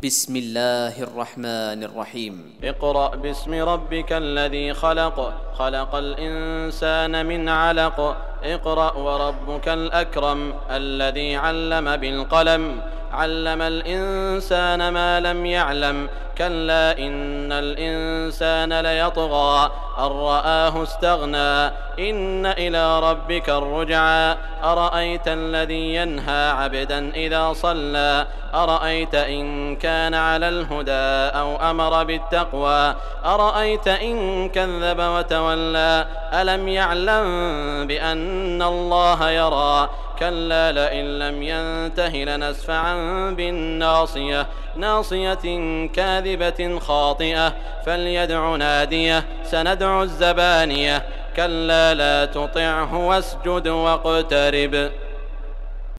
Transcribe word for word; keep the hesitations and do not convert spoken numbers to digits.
بسم الله الرحمن الرحيم. اقرأ باسم ربك الذي خلق خلق الإنسان من علق اقرأ وربك الأكرم الذي علم بالقلم علم الإنسان ما لم يعلم كلا إن الإنسان ليطغى أن رآه استغنى إن إلى ربك الرجعى أرأيت الذي ينهى عبدا إذا صلى أرأيت إن كان على الهدى أو أمر بالتقوى أرأيت إن كذب وتولى ألم يعلم بأن الله يرى كلا لئن لم ينته لنسفعا بالناصية ناصية كاذبة خاطئة فليدع ناديه سندع الزبانية كلا لا تطعه واسجد واقترب.